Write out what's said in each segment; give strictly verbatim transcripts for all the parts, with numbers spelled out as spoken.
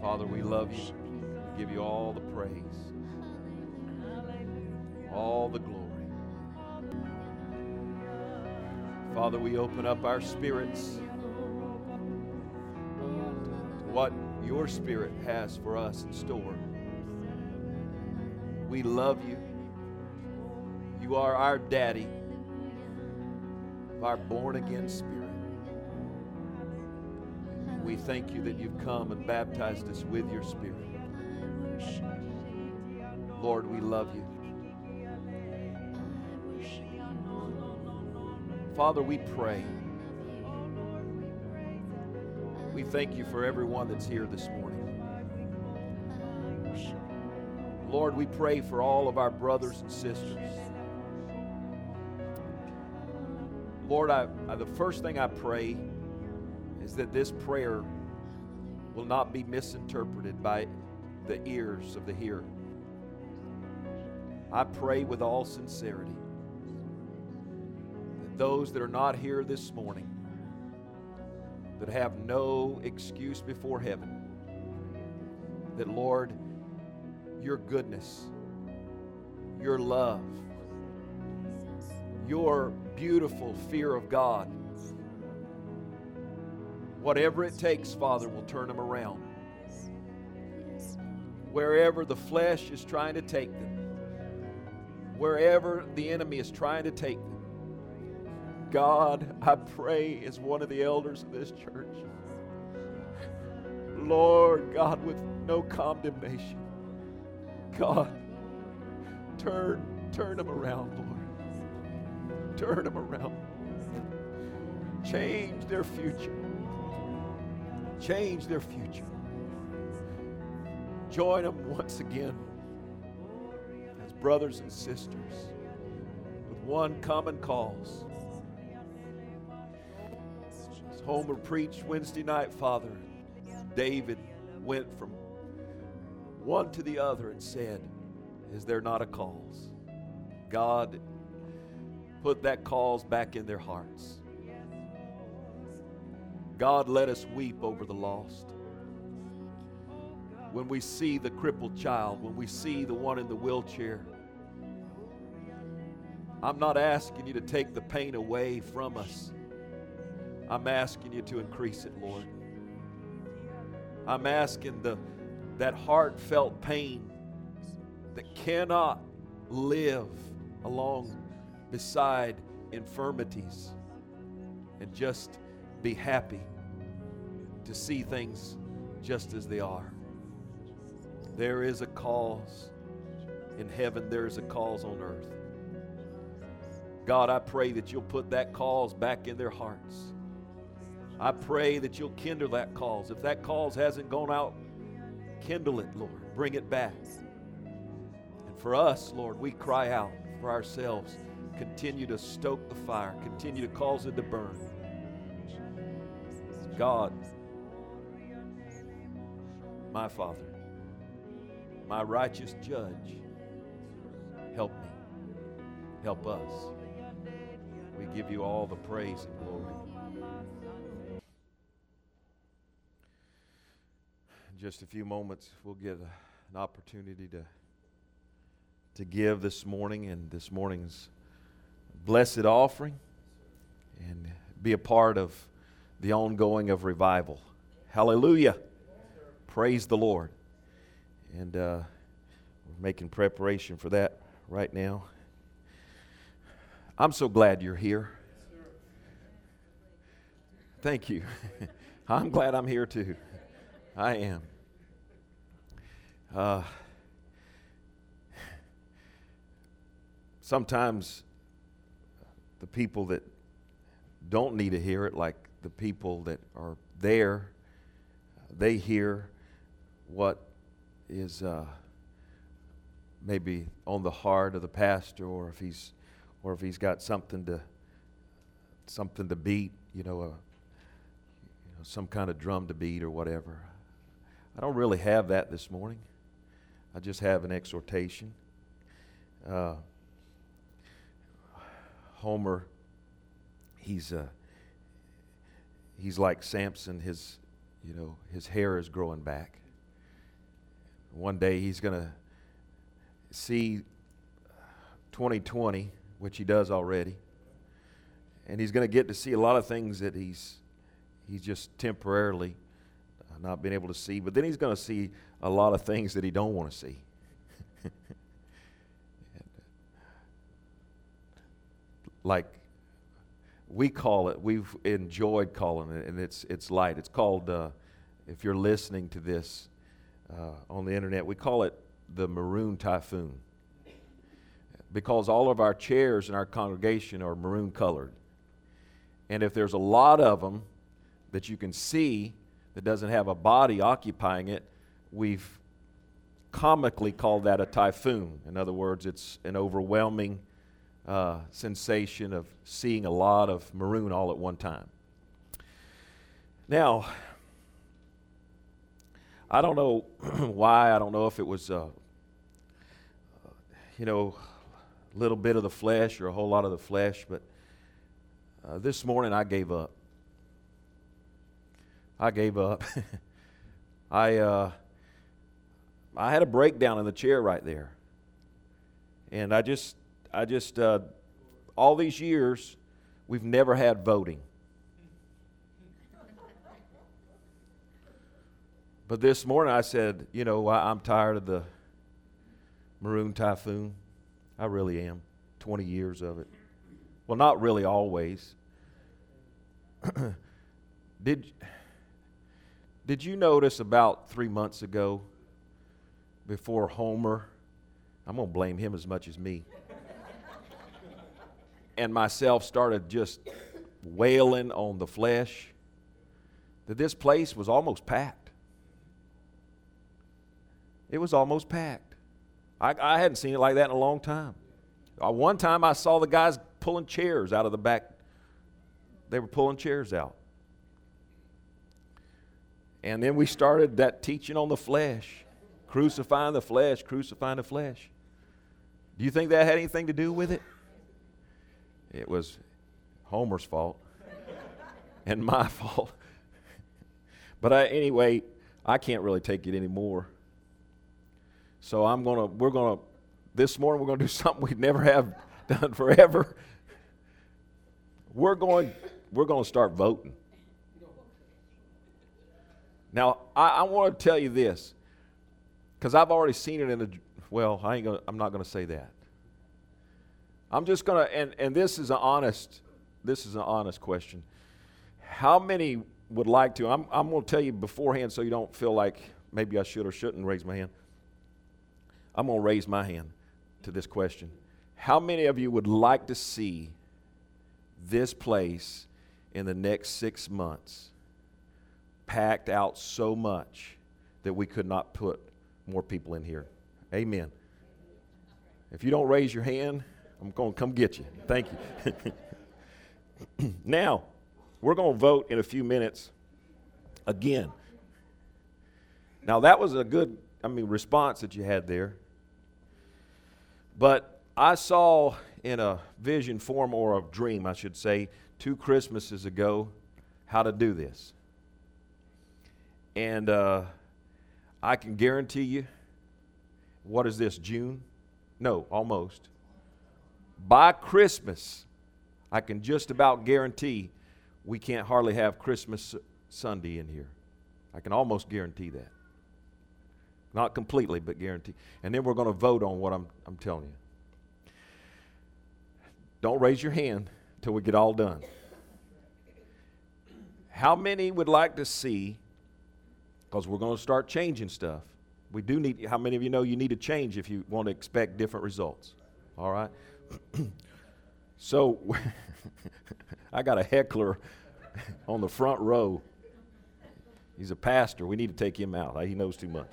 Father, we love you. We give you all the praise, all the glory. Father, we open up our spirits to what your Spirit has for us in store. We love you. You are our daddy, our born-again spirit. We thank you that you've come and baptized us with your Spirit. Lord, we love you. Father, we pray. We thank you for everyone that's here this morning. Lord, we pray for all of our brothers and sisters. Lord, I, I, the first thing I pray is that this prayer will not be misinterpreted by the ears of the hearer. I pray with all sincerity that those that are not here this morning, that have no excuse before heaven, that, Lord, your goodness, your love, your beautiful fear of God, whatever it takes, Father, will turn them around. Wherever the flesh is trying to take them, wherever the enemy is trying to take them, God, I pray as one of the elders of this church, Lord God, with no condemnation, God, turn, turn them around, Lord. Turn them around. Change their future. Change their future. Join them once again as brothers and sisters with one common cause. As Homer preached Wednesday night, Father, David went from one to the other and said, is there not a cause? God, put that cause back in their hearts. God, let us weep over the lost. When we see the crippled child, when we see the one in the wheelchair, I'm not asking you to take the pain away from us. I'm asking you to increase it, Lord. I'm asking the that heartfelt pain that cannot live along beside infirmities and just be happy to see things just as they are. There is a cause in heaven, there is a cause on earth. God, I pray that you'll put that cause back in their hearts. I pray that you'll kindle that cause. If that cause hasn't gone out, kindle it, Lord. Bring it back. And for us, Lord, we cry out for ourselves. Continue to stoke the fire. Continue to cause it to burn. God, my Father, my righteous judge, help me. Help us. We give you all the praise and glory. In just a few moments, we'll get a, an opportunity to, to give this morning and this morning's blessed offering and be a part of the ongoing of revival. Hallelujah. Praise the Lord. And uh, we're making preparation for that right now. I'm so glad you're here. Thank you. I'm glad I'm here too. I am. Uh, sometimes the people that don't need to hear it, like the people that are there, they hear what is uh, maybe on the heart of the pastor, or if he's, or if he's got something to, something to beat, you know, a, you know, some kind of drum to beat or whatever. I don't really have that this morning. I just have an exhortation. Uh, Homer, he's uh, he's like Samson. His, you know, his hair is growing back. One day he's going to see twenty twenty, which he does already. And he's going to get to see a lot of things that he's he's just temporarily not been able to see. But then he's going to see a lot of things that he don't want to see. Like we call it, we've enjoyed calling it, and it's it's light. It's called, uh, if you're listening to this uh, on the internet, we call it the Maroon Typhoon. Because all of our chairs in our congregation are maroon colored. And if there's a lot of them that you can see that doesn't have a body occupying it, we've comically called that a typhoon. In other words, it's an overwhelming Uh, sensation of seeing a lot of maroon all at one time. Now, I don't know why. I don't know if it was, uh, you know, a little bit of the flesh or a whole lot of the flesh, but uh, this morning I gave up. I gave up. I uh, I had a breakdown in the chair right there, and I just. I just, uh, all these years, we've never had voting. But this morning I said, you know, I, I'm tired of the Maroon Typhoon. I really am. twenty years of it. Well, not really always. did, did you notice about three months ago, before Homer, I'm going to blame him as much as me, and myself started just wailing on the flesh, that this place was almost packed. It was almost packed. I, I hadn't seen it like that in a long time. Uh, one time I saw the guys pulling chairs out of the back. They were pulling chairs out. And then we started that teaching on the flesh, crucifying the flesh, crucifying the flesh. Do you think that had anything to do with it? It was Homer's fault and my fault. But I, anyway, I can't really take it anymore. So I'm gonna, we're gonna, this morning we're gonna do something we never have done forever. We're going, we're gonna start voting. Now I, I want to tell you this, because I've already seen it in the. Well, I ain't gonna. I'm not gonna say that. I'm just going to, and, and this is an honest, this is an honest question. How many would like to, I'm, I'm going to tell you beforehand so you don't feel like maybe I should or shouldn't raise my hand. I'm going to raise my hand to this question. How many of you would like to see this place in the next six months packed out so much that we could not put more people in here? Amen. If you don't raise your hand, I'm going to come get you. Thank you. Now, we're going to vote in a few minutes again. Now, that was a good, I mean, response that you had there. But I saw in a vision form, or a dream, I should say, two Christmases ago, how to do this. And uh, I can guarantee you, what is this, June? No, almost. By Christmas, I can just about guarantee we can't hardly have Christmas Sunday in here. I can almost guarantee that. Not completely, but guarantee. And then we're going to vote on what I'm, I'm telling you. Don't raise your hand until we get all done. How many would like to see, because we're going to start changing stuff. We do need, how many of you know you need to change if you want to expect different results? All right? So, I got a heckler on the front row. He's a pastor. We need to take him out. He knows too much.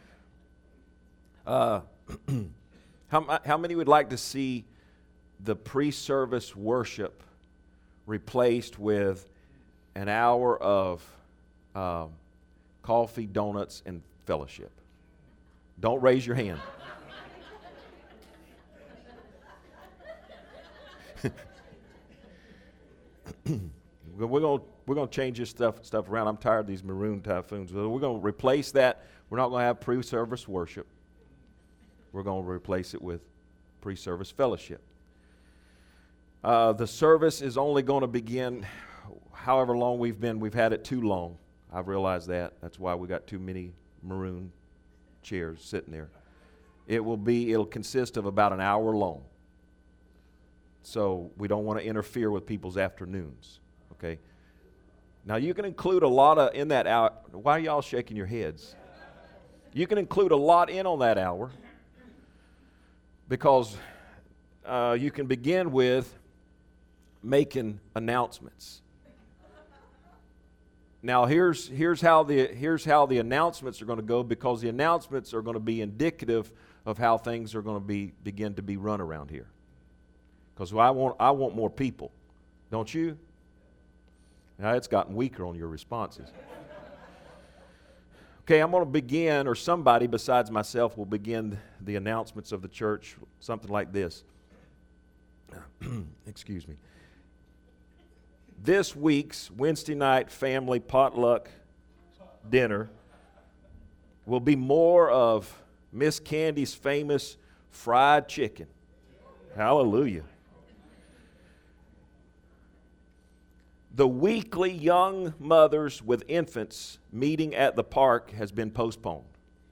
Uh, how, how many would like to see the pre-service worship replaced with an hour of uh, coffee, donuts, and fellowship? Don't raise your hand. We're going we're going to change this stuff stuff around. I'm tired of these Maroon Typhoons. We're going to replace that We're not going to have pre-service worship. We're going to replace it with pre-service fellowship. Uh, the service is only going to begin however long we've been. We've had it too long. I've realized that. That's why we got too many maroon chairs sitting there. It will be, it'll consist of about an hour long. So we don't want to interfere with people's afternoons, okay? Now you can include a lot of, in that hour, why are y'all shaking your heads? You can include a lot in on that hour because uh, you can begin with making announcements. Now here's, here's, how the, here's how the announcements are going to go, because the announcements are going to be indicative of how things are going to be begin to be run around here. Because I want, I want more people, don't you? Now it's gotten weaker on your responses. Okay, I'm going to begin, or somebody besides myself will begin the announcements of the church, something like this. Excuse me. This week's Wednesday night family potluck dinner will be more of Miss Candy's famous fried chicken. Hallelujah. The weekly young mothers with infants meeting at the park has been postponed.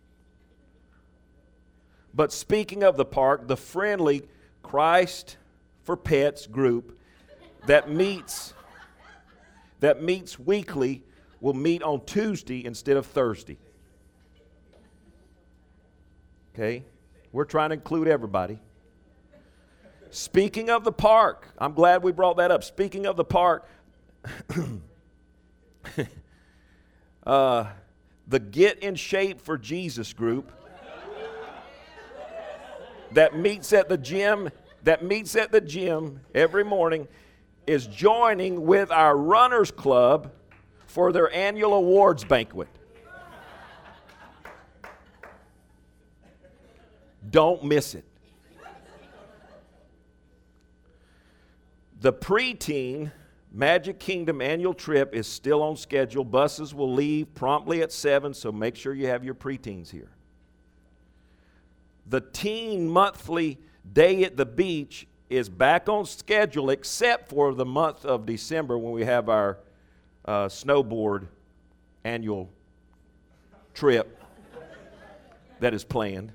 But speaking of the park, the friendly Christ for Pets group that meets that meets weekly will meet on Tuesday instead of Thursday. Okay? We're trying to include everybody. Speaking of the park, I'm glad we brought that up. Speaking of the park, uh, the Get in Shape for Jesus group that meets at the gym, that meets at the gym every morning is joining with our Runners Club for their annual awards banquet. Don't miss it. The preteen Magic Kingdom annual trip is still on schedule. Buses will leave promptly at seven, so make sure you have your preteens here. The teen monthly day at the beach is back on schedule, except for the month of December when we have our uh, snowboard annual trip that is planned.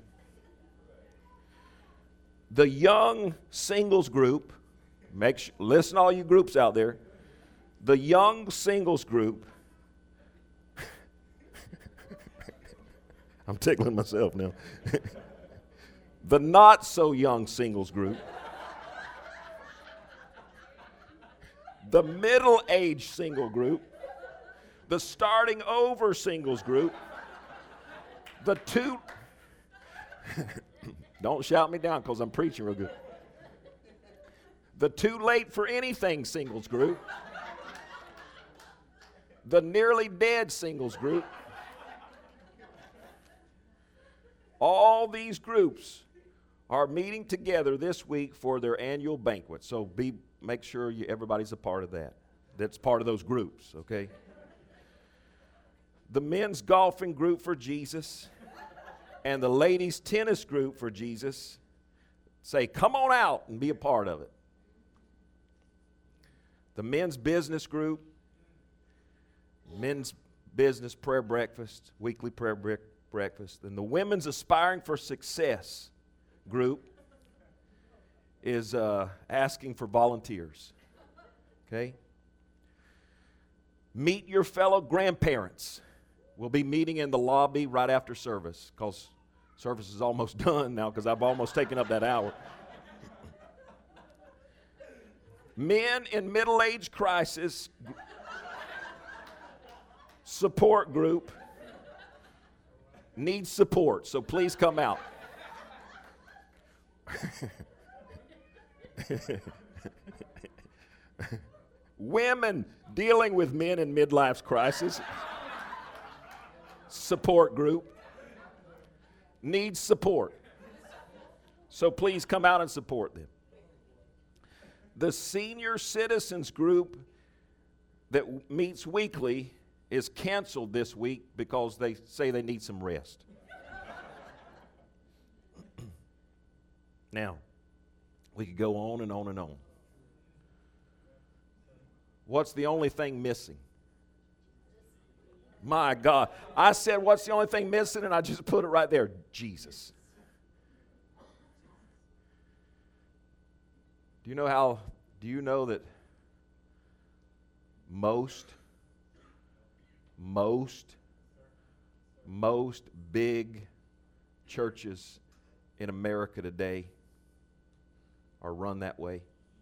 The young singles group, make sure, listen all you groups out there, the young singles group, I'm tickling myself now. The not so young singles group, the middle-aged single group, the starting over singles group, the two, don't shout me down because I'm preaching real good, the too late for anything singles group, the nearly dead singles group. All these groups are meeting together this week for their annual banquet. So be make sure you, everybody's a part of that. That's part of those groups, okay? The men's golfing group for Jesus and the ladies' tennis group for Jesus say, come on out and be a part of it. The men's business group, men's business prayer breakfast, weekly prayer bre- breakfast, and the women's aspiring for success group is uh, asking for volunteers. Okay? Meet your fellow grandparents. We'll be meeting in the lobby right after service because service is almost done now because I've almost taken up that hour. Men in middle-age crisis support group needs support, so please come out. Women dealing with men in midlife crisis support group needs support, so please come out and support them. The senior citizens group that meets weekly is canceled this week because they say they need some rest. Now, we could go on and on and on. What's the only thing missing? My God. I said, what's the only thing missing? And I just put it right there. Jesus. Do you know how, do you know that most, most, most big churches in America today are run that way?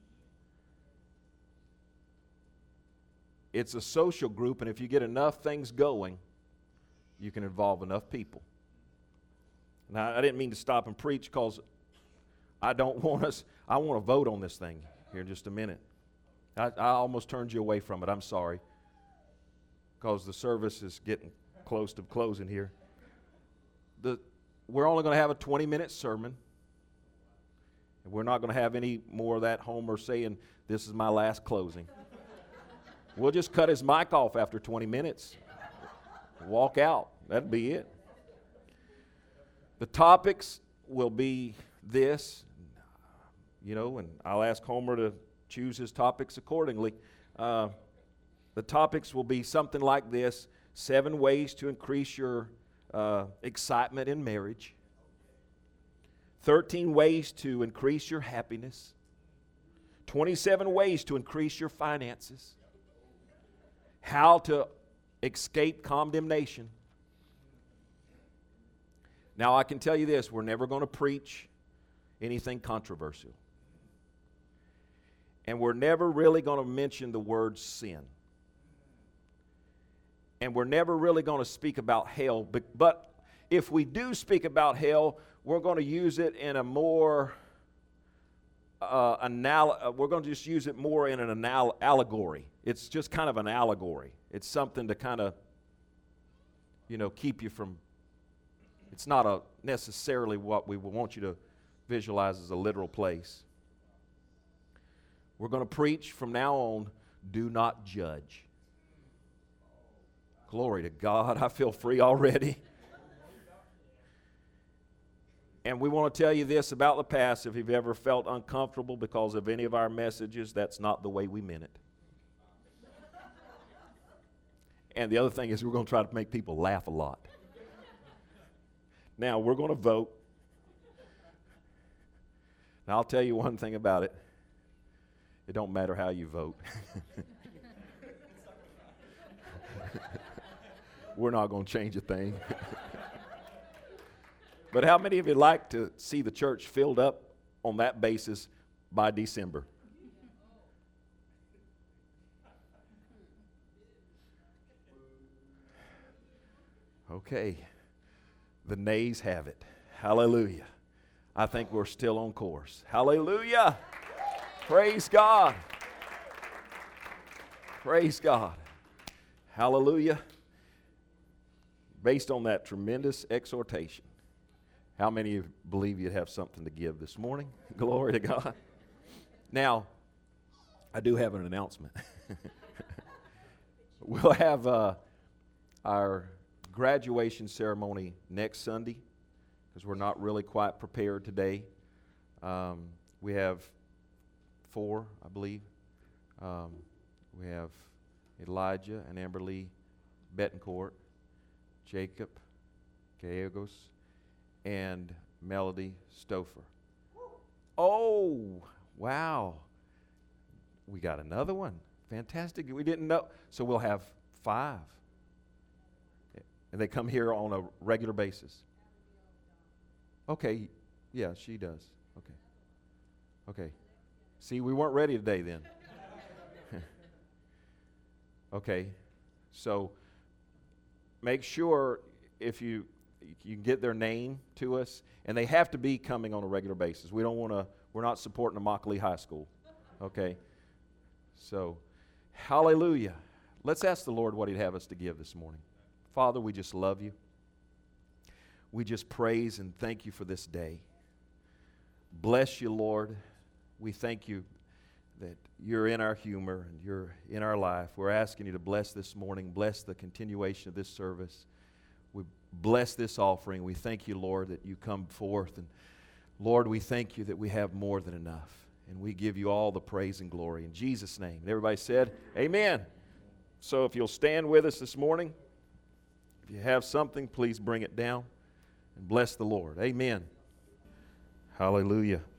It's a social group, and if you get enough things going, you can involve enough people. Now, I didn't mean to stop and preach because I don't want us, I want to vote on this thing here in just a minute. I, I almost turned you away from it. I'm sorry. Because the service is getting close to closing here. The, we're only going to have a twenty-minute sermon. And we're not going to have any more of that Homer saying, this is my last closing. We'll just cut his mic off after twenty minutes. Walk out. That'd be it. The topics will be this, you know, and I'll ask Homer to choose his topics accordingly. Uh, the topics will be something like this: seven ways to increase your uh, excitement in marriage, thirteen ways to increase your happiness, twenty-seven ways to increase your finances, how to escape condemnation. Now, I can tell you this, we're never going to preach anything controversial. And we're never really going to mention the word sin. And we're never really going to speak about hell. But, but if we do speak about hell, we're going to use it in a more, uh, anal- we're going to just use it more in an anal- allegory. It's just kind of an allegory. It's something to kind of, you know, keep you from, it's not a necessarily what we want you to visualize as a literal place. We're going to preach from now on, do not judge. Glory to God. I feel free already. And we want to tell you this about the past. If you've ever felt uncomfortable because of any of our messages, that's not the way we meant it. And the other thing is we're going to try to make people laugh a lot. Now, we're going to vote. Now, I'll tell you one thing about it. It don't matter how you vote. We're not going to change a thing. But how many of you like to see the church filled up on that basis by December? Okay. The nays have it. Hallelujah. I think we're still on course. Hallelujah. Praise God. Praise God. Hallelujah. Based on that tremendous exhortation, how many of you believe you'd have something to give this morning? Glory to God. Now, I do have an announcement. We'll have uh, our graduation ceremony next Sunday because we're not really quite prepared today. Um, we have four, I believe. Um, we have Elijah and Amberly Betancourt, Jacob Gallegos, and Melody Stouffer. Oh, wow. We got another one. Fantastic. We didn't know. So we'll have five. And they come here on a regular basis. Okay. Yeah, she does. Okay. Okay. See, we weren't ready today then. Okay. So make sure if you you can get their name to us, and they have to be coming on a regular basis. We don't want to, we're not supporting Immokalee High School. Okay. So, hallelujah. Let's ask the Lord what He'd have us to give this morning. Father, we just love You. We just praise and thank You for this day. Bless You, Lord. We thank You that you're in our humor and you're in our life. We're asking you to bless this morning, bless the continuation of this service. We bless this offering. We thank you, Lord, that you come forth. And Lord, we thank you that we have more than enough. And we give you all the praise and glory in Jesus' name. And everybody said, amen. So if you'll stand with us this morning, if you have something, please bring it down and bless the Lord. Amen. Hallelujah.